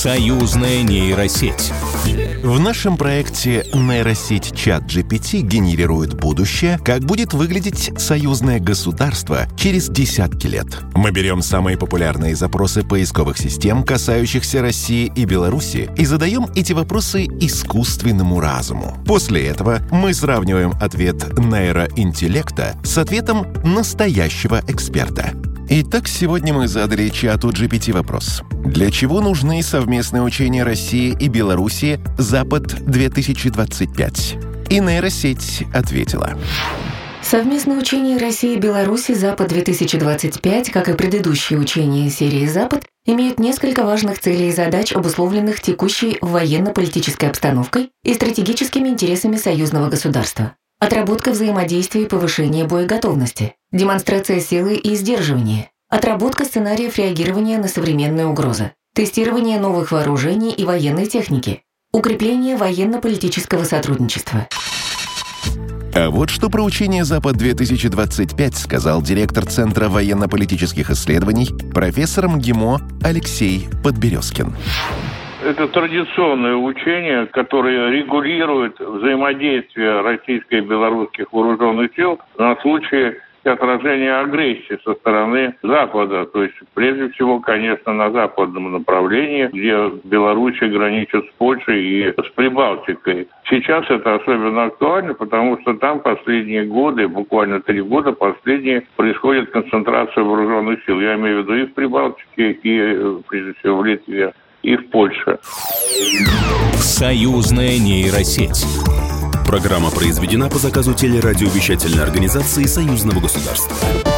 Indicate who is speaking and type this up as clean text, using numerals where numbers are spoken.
Speaker 1: Союзная нейросеть.
Speaker 2: В нашем проекте нейросеть ChatGPT генерирует будущее, как будет выглядеть союзное государство через десятки лет. Мы берем самые популярные запросы поисковых систем, касающихся России и Беларуси, и задаем эти вопросы искусственному разуму. После этого мы сравниваем ответ нейроинтеллекта с ответом настоящего эксперта. Итак, сегодня мы задали чату GPT вопрос. Для чего нужны совместные учения России и Беларуси «Запад-2025»? И нейросеть ответила.
Speaker 3: Совместные учения России и Беларуси «Запад-2025», как и предыдущие учения серии «Запад», имеют несколько важных целей и задач, обусловленных текущей военно-политической обстановкой и стратегическими интересами союзного государства. Отработка взаимодействия и повышение боеготовности, демонстрация силы и сдерживания, отработка сценариев реагирования на современные угрозы, тестирование новых вооружений и военной техники, укрепление военно-политического сотрудничества.
Speaker 2: А вот что про учение «Запад-2025» сказал директор Центра военно-политических исследований, профессор МГИМО Алексей Подберезкин.
Speaker 4: Это традиционное учение, которое регулирует взаимодействие российских и белорусских вооруженных сил на случай отражения агрессии со стороны Запада. То есть, прежде всего, конечно, на западном направлении, где Беларусь граничит с Польшей и с Прибалтикой. Сейчас это особенно актуально, потому что там последние годы, буквально 3 года последние, происходит концентрация вооруженных сил. Я имею в виду и в Прибалтике, и, прежде всего, в Литве, и в Польше.
Speaker 1: Союзная нейросеть.
Speaker 5: Программа произведена по заказу телерадиовещательной организации Союзного государства.